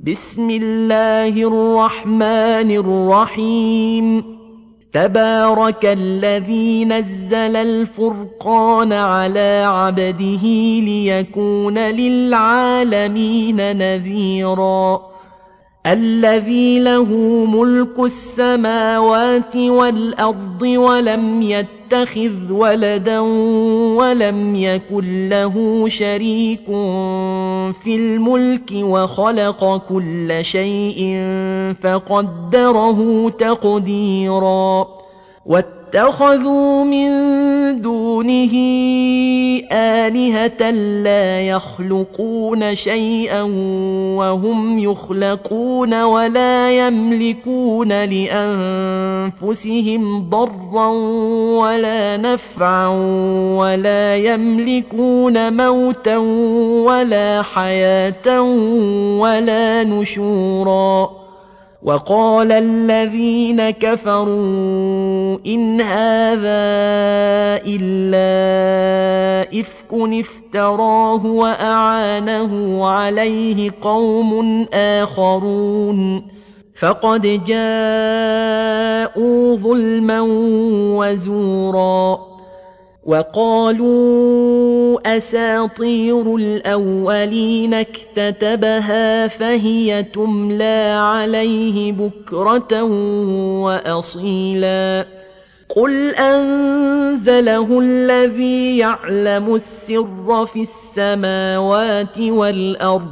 بسم الله الرحمن الرحيم. تبارك الذي نزل الفرقان على عبده ليكون للعالمين نذيرا. الذي له ملك السماوات والأرض ولم يتخذ ولدا ولم يكن له شريك في الملك وخلق كل شيء فقدره تقديرا. واتخذوا من دونه آلهة لا يخلقون شيئا وهم يخلقون ولا يملكون لأنفسهم ضرا ولا نفعا ولا يملكون موتا ولا حياة ولا نشورا. وقال الذين كفروا إن هذا إلا إفك افتراه وأعانه عليه قوم آخرون فقد جاءوا ظلما وزورا. وقالوا أساطير الأولين اكتتبها فهي تملى عليه بكرة وأصيلا. قل أنزله الذي يعلم السر في السماوات والأرض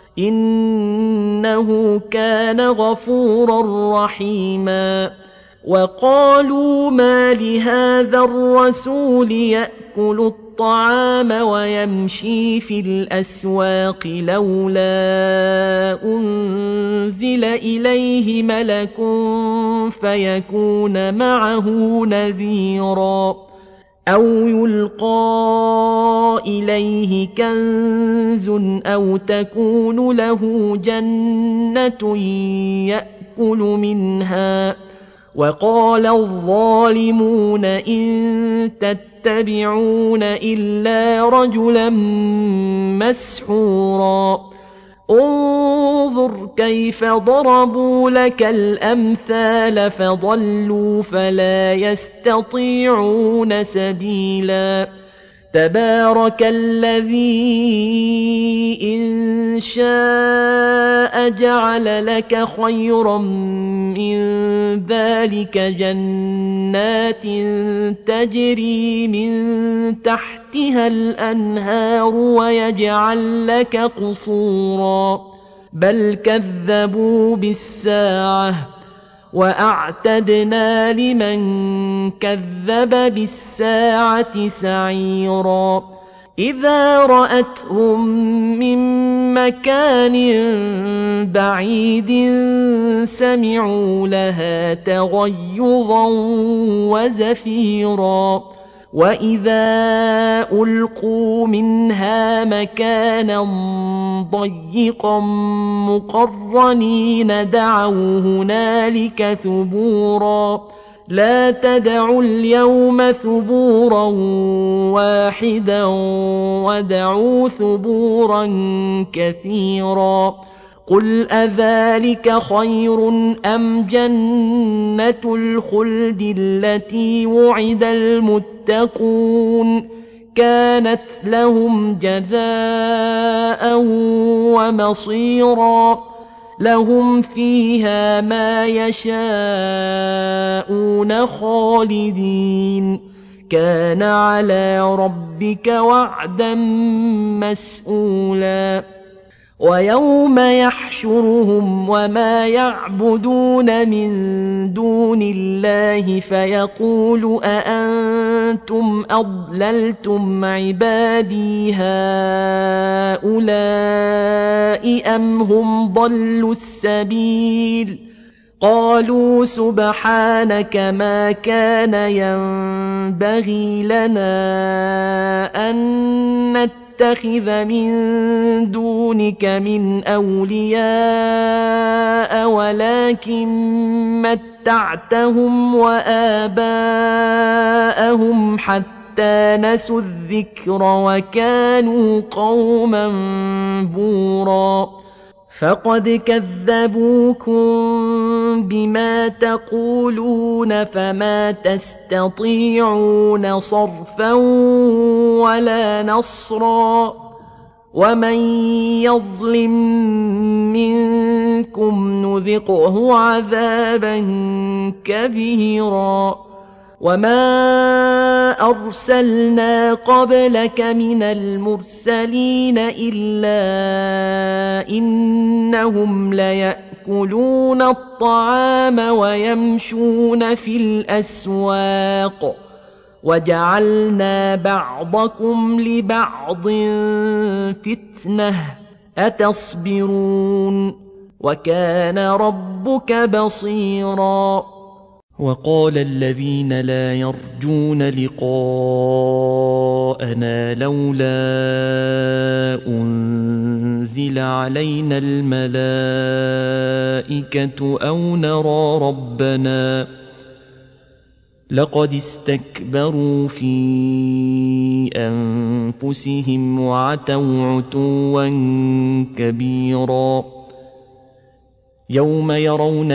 إنه كان غفورا رحيما. وقالوا ما لهذا الرسول يأكل الطعام ويمشي في الأسواق لولا أنزل إليه ملك فيكون معه نذيرا أو يلقى إليه كنز أو تكون له جنة يأكل منها. وقال الظالمون إن تتبعون إلا رجلا مسحورا. انظر كيف ضربوا لك الأمثال فضلوا فلا يستطيعون سبيلا. تبارك الذي إن شاء جعل لك خيرا من ذلك جنات تجري من تحتها الأنهار ويجعل لك قصورا بل كذبوا بالساعة وأعتدنا لمن كذب بالساعة سعيرا. إذا رأتهم من مكان بعيد سمعوا لها تغيظا وزفيرا. وإذا ألقوا منها مكانا ضيقا مقرنين دعوا هنالك ثبورا. لا تدعوا اليوم ثبورا واحدا ودعوا ثبورا كثيرا. قل أذلك خير أم جنة الخلد التي وعد المتقون كانت لهم جزاء ومصيرا. لهم فيها ما يشاءون خالدين كان على ربك وعدا مسئولا. ويوم يحشرهم وما يعبدون من دون الله فيقول أأنتم أضللتم عبادي هؤلاء أم هم ضلوا السبيل قالوا سبحانك ما كان ينبغي لنا أن نتخذ من دونك من أولياء ولكن متعتهم وآباءهم حتى نسوا الذكر وكانوا قوما بورا. فقد كذبوكم بما تقولون فما تستطيعون صرفا ولا نصرا ومن يظلم منكم نذقه عذابا كبيرا وما أرسلنا قبلك من المرسلين إلا إنهم ليأكلون الطعام ويمشون في الأسواق وجعلنا بعضكم لبعض فتنة أتصبرون وكان ربك بصيرا وقال الذين لا يرجون لقاءنا لولا أنزل علينا الملائكة أو نرى ربنا لقد استكبروا في أنفسهم وعتوا عتوا كبيرا يوم يرون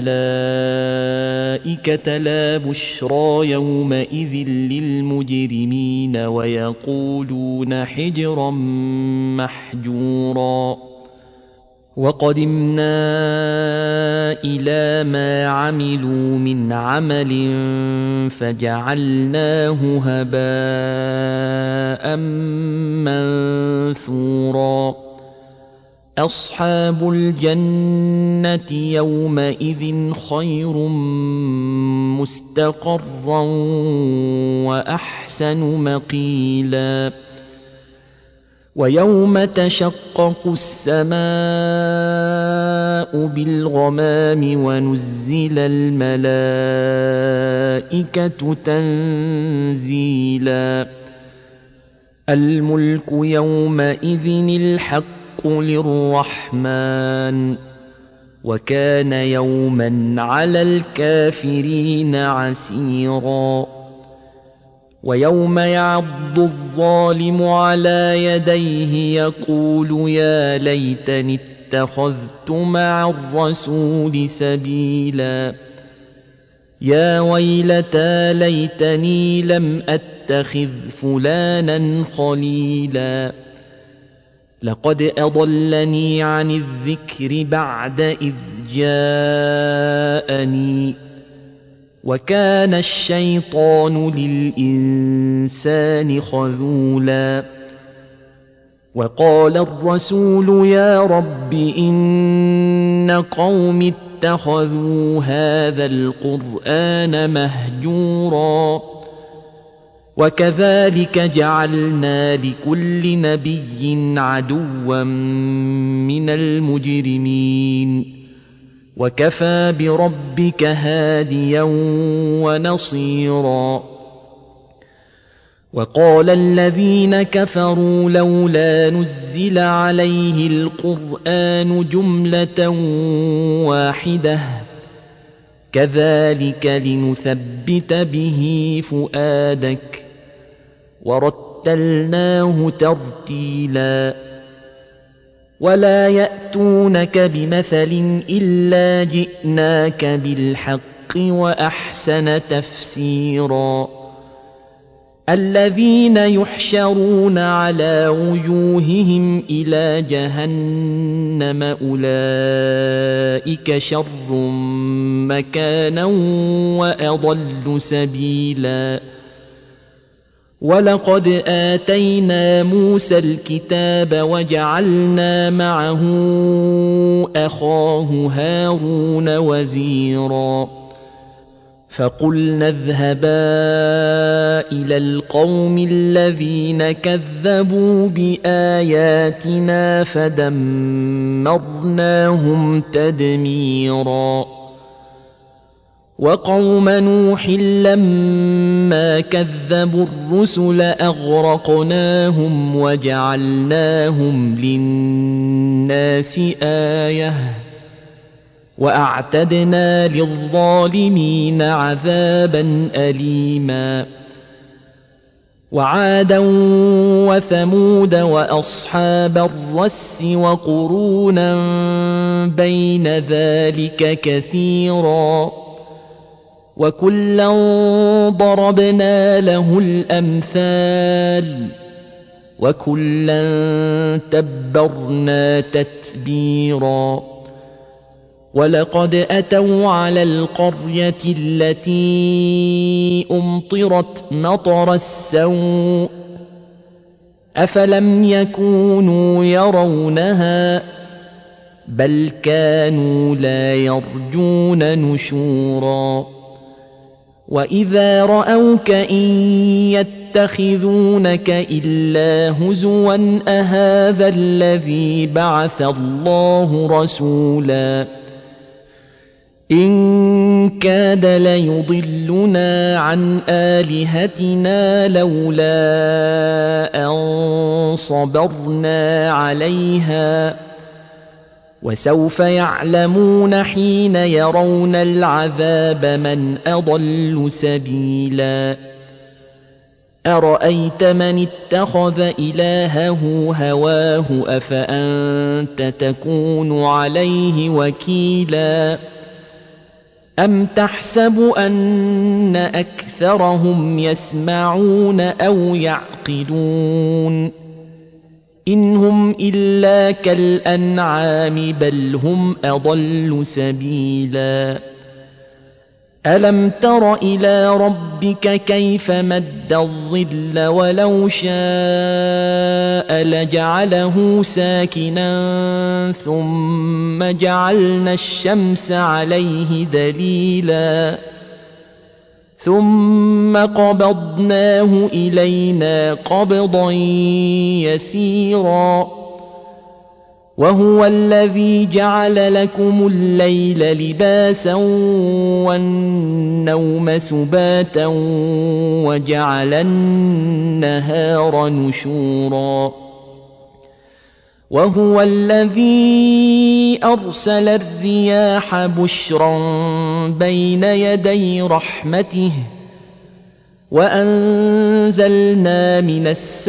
الملائكة لا بشرى يومئذ للمجرمين ويقولون حجرا محجورا وقدمنا إلى ما عملوا من عمل فجعلناه هباء منثورا أصحاب الجنة يومئذ خير مستقرا وأحسن مقيلا ويوم تشقق السماء بالغمام ونزل الملائكة تنزيلا الملك يومئذ الحق للرحمن وكان يوما على الكافرين عسيرا ويوم يعض الظالم على يديه يقول يا ليتني اتخذت مع الرسول سبيلا يا ويلتى ليتني لم أتخذ فلانا خليلا لقد أضلني عن الذكر بعد إذ جاءني وكان الشيطان للإنسان خذولا وقال الرسول يا رب إن قوم اتخذوا هذا القرآن مهجورا وكذلك جعلنا لكل نبي عدوا من المجرمين وكفى بربك هاديا ونصيرا وقال الذين كفروا لولا نزل عليه القرآن جملة واحدة كذلك لنثبت به فؤادك ورتلناه ترتيلا ولا يأتونك بمثل إلا جئناك بالحق وأحسن تفسيرا الذين يحشرون على وجوههم إلى جهنم أولئك شر مكانا وأضل سبيلا ولقد آتينا موسى الكتاب وجعلنا معه أخاه هارون وزيرا فقلنا اذهبا إلى القوم الذين كذبوا بآياتنا فدمرناهم تدميرا وقوم نوح لما كذبوا الرسل أغرقناهم وجعلناهم للناس آية وأعتدنا للظالمين عذابا أليما وعادا وثمود وأصحاب الرس وقرونا بين ذلك كثيرا وكلا ضربنا له الأمثال وكلا تبرنا تتبيرا ولقد أتوا على القرية التي أمطرت مطر السوء أفلم يكونوا يرونها بل كانوا لا يرجون نشورا وإذا رأوك إن يتخذونك إلا هزوا أهذا الذي بعث الله رسولا إن كاد ليضلنا عن آلهتنا لولا أن صبرنا عليها وسوف يعلمون حين يرون العذاب من أضل سبيلا أرأيت من اتخذ إلهه هواه أفأنت تكون عليه وكيلا أم تحسب أن أكثرهم يسمعون أو يعقلون إن هم إلا كالأنعام بل هم أضل سبيلا ألم تر إلى ربك كيف مد الظل ولو شاء لجعله ساكنا ثم جعلنا الشمس عليه دليلا ثم قبضناه إلينا قبضا يسيرا وهو الذي جعل لكم الليل لباسا والنوم سباتا وجعل النهار نشورا وهو الذي أرسل الرياح بشرا بين يدي رحمته وأنزلنا من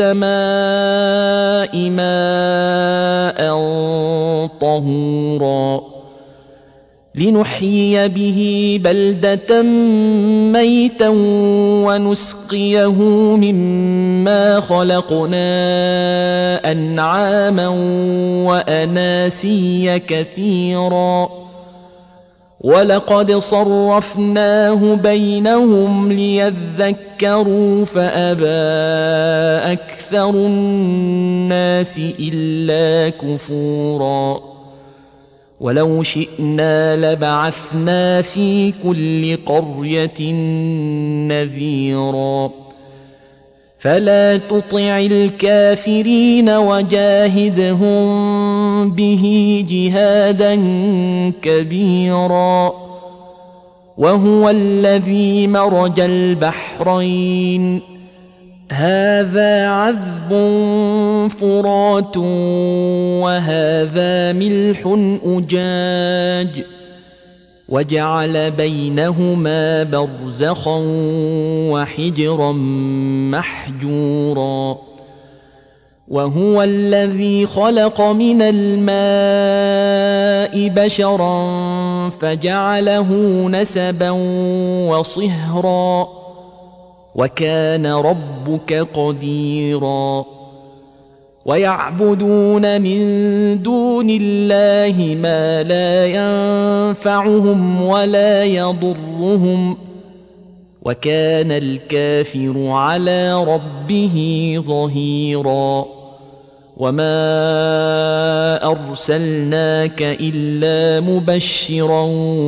السماء ماء طهورا لنحيي به بلدة ميتا ونسقيه مما خلقنا أنعاما وأناسيا كثيرا ولقد صرفناه بينهم ليذكروا فأبى أكثر الناس إلا كفورا ولو شئنا لبعثنا في كل قرية نذيرا فلا تطع الكافرين وجاهدهم به جهادا كبيرا وهو الذي مرج البحرين هذا عذب فرات وهذا ملح أجاج وجعل بينهما برزخا وحجرا محجورا وهو الذي خلق من الماء بشرا فجعله نسبا وصهرا وكان ربك قديرا ويعبدون من دون الله ما لا ينفعهم ولا يضرهم وكان الكافر على ربه ظهيرا وما أرسلناك إلا مبشرا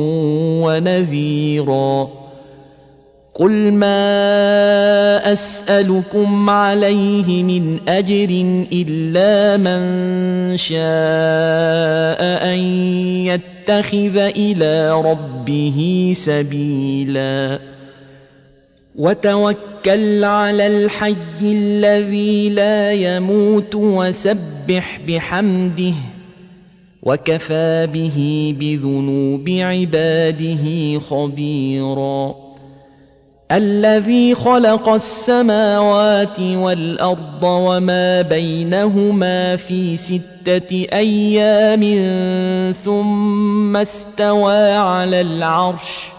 ونذيرا قل ما أسألكم عليه من أجر إلا من شاء أن يتخذ إلى ربه سبيلا وتوكل على الحي الذي لا يموت وسبح بحمده وكفى به بذنوب عباده خبيرا الذي خلق السماوات والأرض وما بينهما في 6 أيام ثم استوى على العرش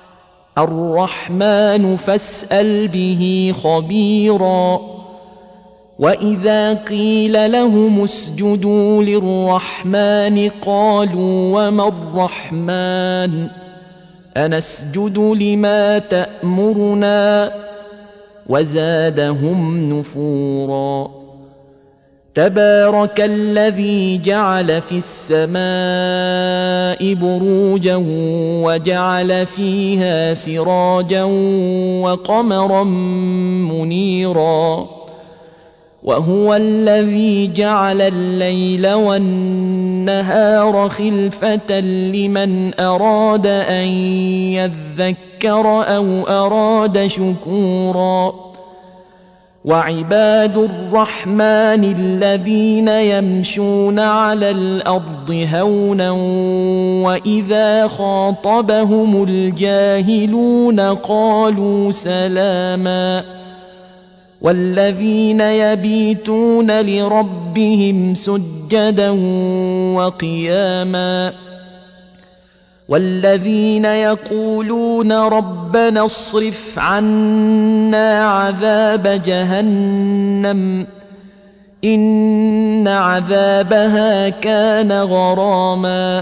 الرحمن فاسأل به خبيرا وإذا قيل لهم اسجدوا للرحمن قالوا وما الرحمن أنسجد لما تأمرنا وزادهم نفورا تبارك الذي جعل في السماء بروجا وجعل فيها سراجا وقمرا منيرا وهو الذي جعل الليل والنهار خلفة لمن أراد أن يذكر أو أراد شكورا وعباد الرحمن الذين يمشون على الأرض هونا وإذا خاطبهم الجاهلون قالوا سلاما والذين يبيتون لربهم سجدا وقياما والذين يقولون ربنا اصرف عنا عذاب جهنم إن عذابها كان غراما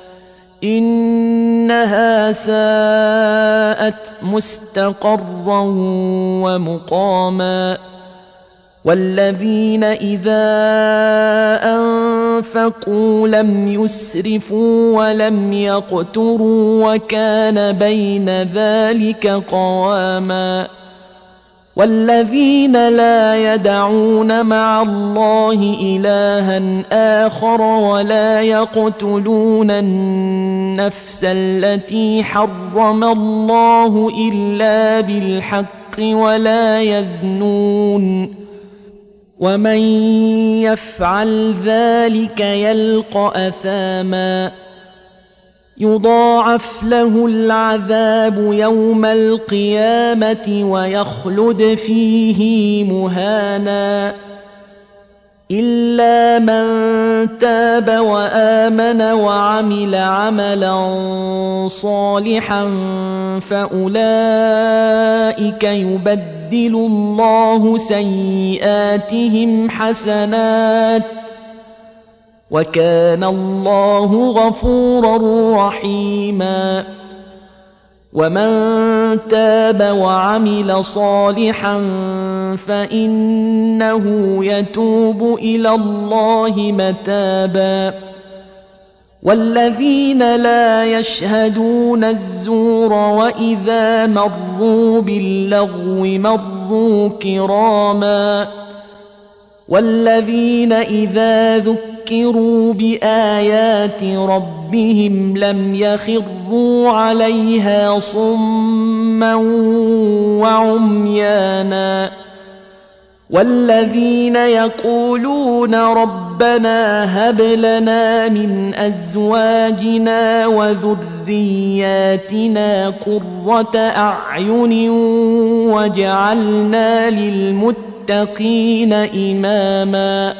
إنها ساءت مستقرا ومقاما والذين إذا أنفقوا لم يسرفوا ولم يقتروا وكان بين ذلك قواما والذين لا يدعون مع الله إلها آخر ولا يقتلون النفس التي حرم الله إلا بالحق ولا يزنون ومن يفعل ذلك يلقى أثاما يضاعف له العذاب يوم القيامة ويخلد فيه مهانا إلا من تاب وآمن وعمل عملا صالحا فأولئك يبدل الله سيئاتهم حسنات وكان الله غفورا رحيما ومن تاب وعمل صالحا فإنه يتوب إلى الله متابا والذين لا يشهدون الزور وإذا مروا باللغو مروا كراما والذين إذا ذكروا بآيات ربهم لم يخروا عليها صما وعميانا والذين يقولون ربنا هب لنا من أزواجنا وذرياتنا قرة أعين واجعلنا للمتقين إماما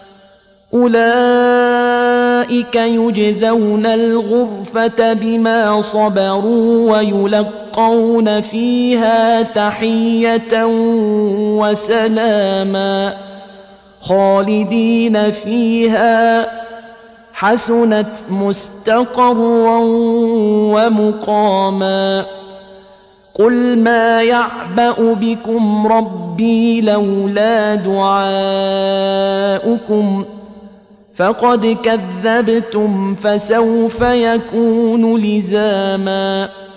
أولئك يجزون الغرفة بما صبروا ويلقون فيها تحية وسلاما خالدين فيها حسنت مستقرا ومقاما قل ما يعبأ بكم ربي لولا دعاؤكم فقد كذبتم فسوف يكون لزاما